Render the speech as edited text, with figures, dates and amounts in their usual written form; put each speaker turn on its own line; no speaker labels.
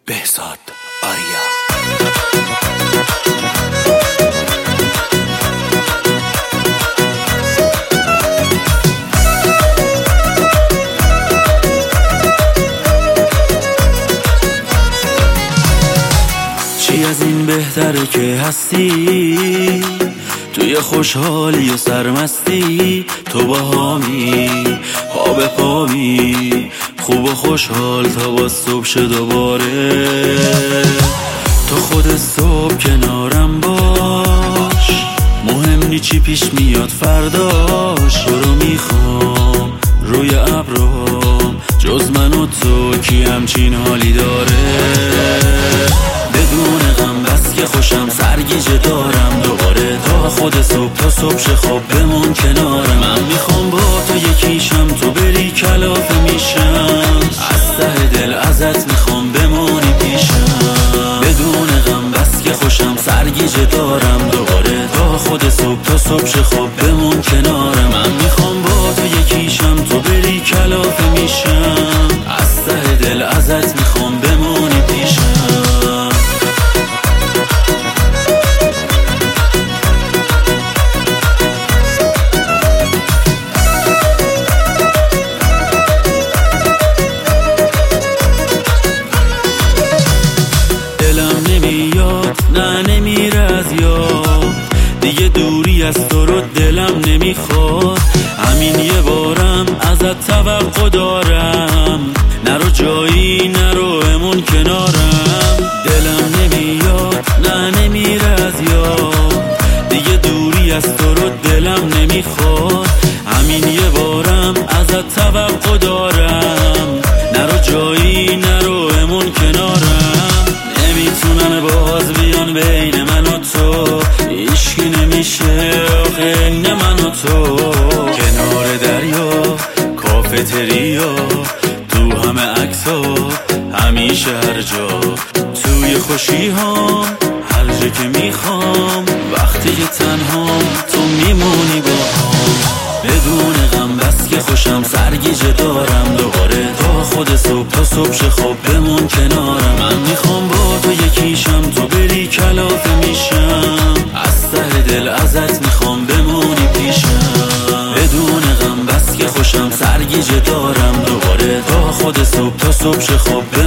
بهزاد آریا. چی از این بهتره که هستی توی خوشحالی و سرمستی، تو با هامی پا به پامی، خوب و خوشحال تا با صبح شه دوباره. تو خود صبح کنارم باش، مهم نی چی پیش میاد فرداش. تو رو میخوام روی ابرام، جز من و تو کی همچین حالی داره؟ بدون غم بس که خوشم سرگیجه دارم دوباره، تا خود صبح تا صبح شه خواب بمون کنارم. من میخوام با تو یکیشم، تو بری کلافه میشم، از ته دل ازت میخوام بمونی پیشم. بدون غم بس که خوشم سرگیجه دارم دوباره، تا خود صبح تا صبح شه خواب بمون کنارم. من میخوام با تو یکیشم، تو بری کلافه میشم، از ته دل ازت میخوام بمونی پیشم. نه نمیره از یاد دیگه، دوری از تو رو دلم نمیخواد. همین یه بارم ازت توقع دارم، نرو جایی نرو امون کنارم. دلم نمیاد نه نمیره از یاد دیگه، دوری از تو رو دلم نمیخواد. همین یه بارم ازت توقع دارم، نرو جایی نرو امون کنارم. نمیتونن باز بیان بین من و تو، هیچکی نمیشه آخه این من و تو. کنار دریا کافتریا، تو همه عکس‌ها همیشه هر جا، توی خوشی ها هر جا که میخوام. وقتی که تنهام تو میمونی با هم. بدون غم بس که خوشم سرگیجه دارم دوباره، تا خود صبح تا صبح شه خواب بمون کنارم. من میخوام با تو یکیشم، تو بری کلافه میشم، از ته دل ازت میخوام بمونی پیشم. بدون غم بس که خوشم سرگیجه دارم دوباره، تا خود صبح تا صبح شه خواب